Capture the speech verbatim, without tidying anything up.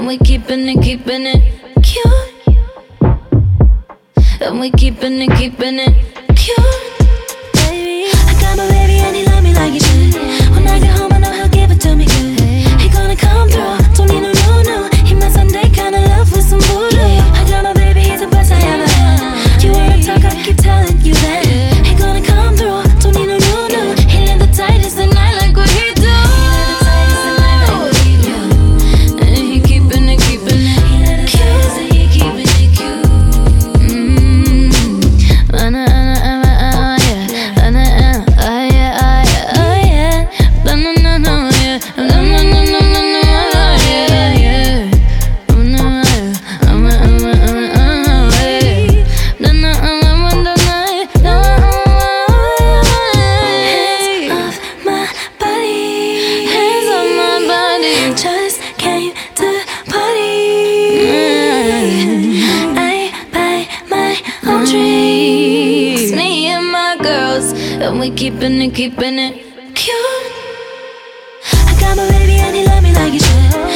we keeping it, keeping it cute. And we keeping it, keeping it cute. Baby, I got my baby and he love me like he should. When I get home I know he'll give it to me good. He gonna come through, don't need no no no. He my Sunday kind of love with some voodoo. I got my baby, he's the best I ever had. You wanna talk, I keep telling you that. He gonna come through, don't need no no no. He live the tightest and I like what he do. And we keeping it, keeping it cute. I got my baby and he love me like he should.